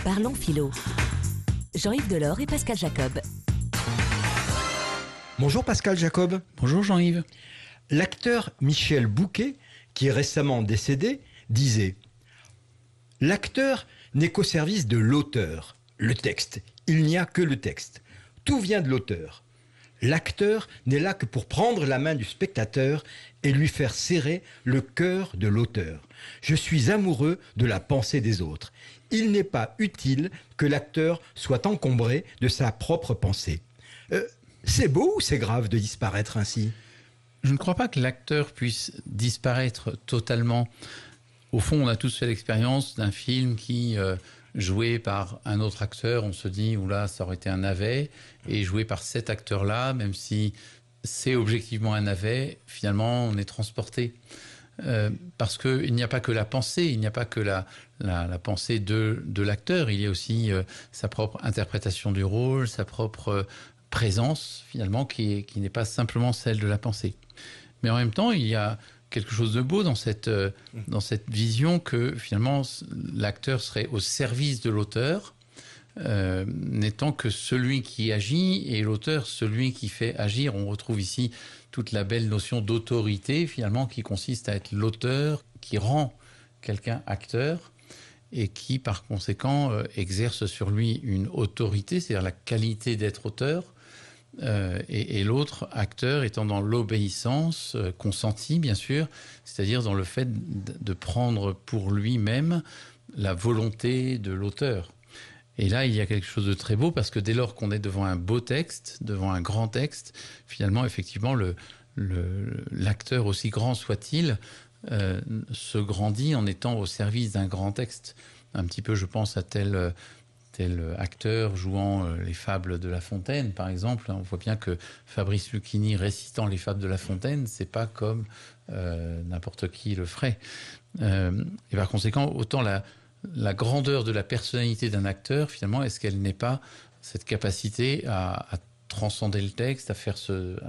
Parlons philo. Jean-Yves Delors et Pascal Jacob. Bonjour Pascal Jacob. Bonjour Jean-Yves. L'acteur Michel Bouquet, qui est récemment décédé, disait « L'acteur n'est qu'au service de l'auteur, le texte. Il n'y a que le texte. Tout vient de l'auteur. L'acteur n'est là que pour prendre la main du spectateur et lui faire serrer le cœur de l'auteur. Je suis amoureux de la pensée des autres. Il n'est pas utile que l'acteur soit encombré de sa propre pensée. » C'est beau ou c'est grave de disparaître ainsi ? Je ne crois pas que l'acteur puisse disparaître totalement. Au fond, on a tous fait l'expérience d'un film qui, joué par un autre acteur, on se dit, oula, ça aurait été un navet, et joué par cet acteur-là, même si c'est objectivement un navet, finalement, on est transporté. Parce qu'il n'y a pas que la pensée, il n'y a pas que la pensée de l'acteur, il y a aussi sa propre interprétation du rôle, sa propre présence, finalement, qui n'est pas simplement celle de la pensée. Mais en même temps, il y a quelque chose de beau dans cette vision que, finalement, l'acteur serait au service de l'auteur, n'étant que celui qui agit, et l'auteur, celui qui fait agir. On retrouve ici toute la belle notion d'autorité, finalement, qui consiste à être l'auteur, qui rend quelqu'un acteur, et qui, par conséquent, exerce sur lui une autorité, c'est-à-dire la qualité d'être auteur, et l'autre acteur étant dans l'obéissance consentie, bien sûr, c'est-à-dire dans le fait de prendre pour lui-même la volonté de l'auteur. Et là, il y a quelque chose de très beau, parce que dès lors qu'on est devant un beau texte, devant un grand texte, finalement, effectivement, l'acteur, aussi grand soit-il, se grandit en étant au service d'un grand texte. Un petit peu, je pense à tel acteur jouant les fables de La Fontaine, par exemple. On voit bien que Fabrice Lucchini récitant les fables de La Fontaine, c'est pas comme n'importe qui le ferait. Et par conséquent, autant la grandeur de la personnalité d'un acteur, finalement, est-ce qu'elle n'est pas cette capacité à transcender le texte, à faire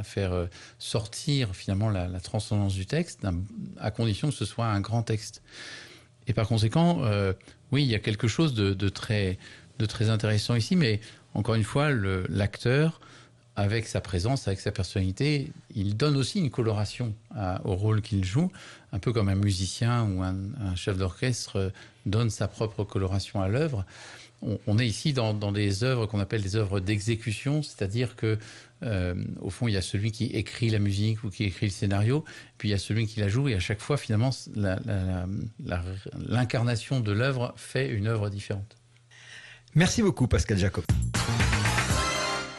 sortir finalement la transcendance du texte, à condition que ce soit un grand texte. Et par conséquent, oui, il y a quelque chose de très intéressant ici, mais encore une fois, l'acteur, avec sa présence, avec sa personnalité, il donne aussi une coloration au rôle qu'il joue, un peu comme un musicien ou un chef d'orchestre donne sa propre coloration à l'œuvre. On est ici dans des œuvres qu'on appelle des œuvres d'exécution, c'est-à-dire que au fond, il y a celui qui écrit la musique ou qui écrit le scénario, puis il y a celui qui la joue, et à chaque fois, finalement, l'incarnation de l'œuvre fait une œuvre différente. Merci beaucoup Pascal Jacob.